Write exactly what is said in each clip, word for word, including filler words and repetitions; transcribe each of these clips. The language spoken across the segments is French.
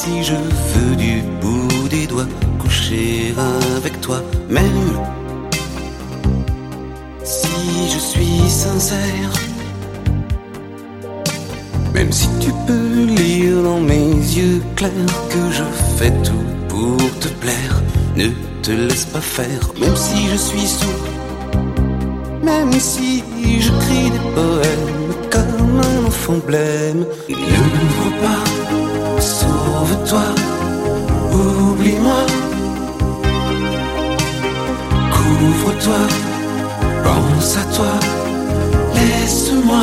si je veux du bout des doigts coucher avec toi, même si je suis sincère, même si tu peux lire dans mes yeux clairs que je fais tout pour te plaire, ne te laisse pas faire, même si je suis sourd, même si je crie des poèmes comme un enfant blême. N'ouvre pas, sauve-toi, oublie-moi, couvre-toi, pense à toi, laisse-moi.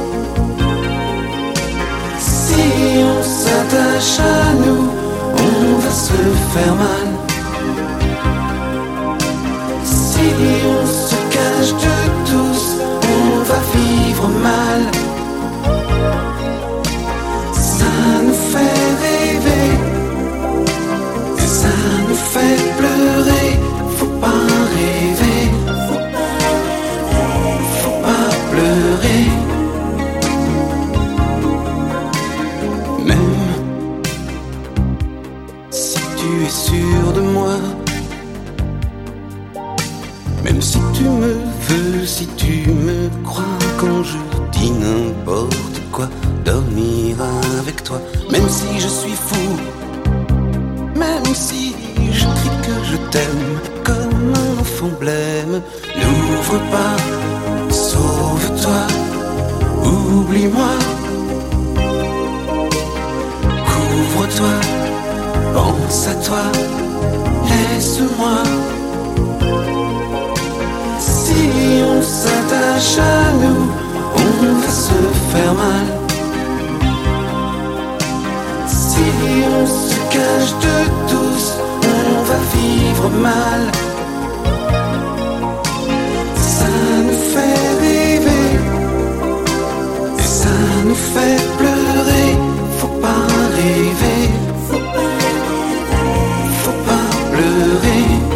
Si on s'attache à nous, on va se faire mal. Si on se cache de tous, on va vivre mal. Ça nous fait rêver, et ça nous fait pleurer. Faut pas rêver, faut pas pleurer. Même si tu es sûr de moi, même si tu me veux, si tu me crois, quand je dis n'importe quoi, dormir avec toi, même si je suis fou, même si je crie que je t'aime comme un enfant blême. N'ouvre pas, sauve-toi, oublie-moi, couvre-toi, pense à toi, laisse-moi. Si on s'attache à nous, on va se faire mal. Si on se cache de tous, on va vivre mal. Ça nous fait rêver, et ça nous fait pleurer. Faut pas rêver, faut pas pleurer.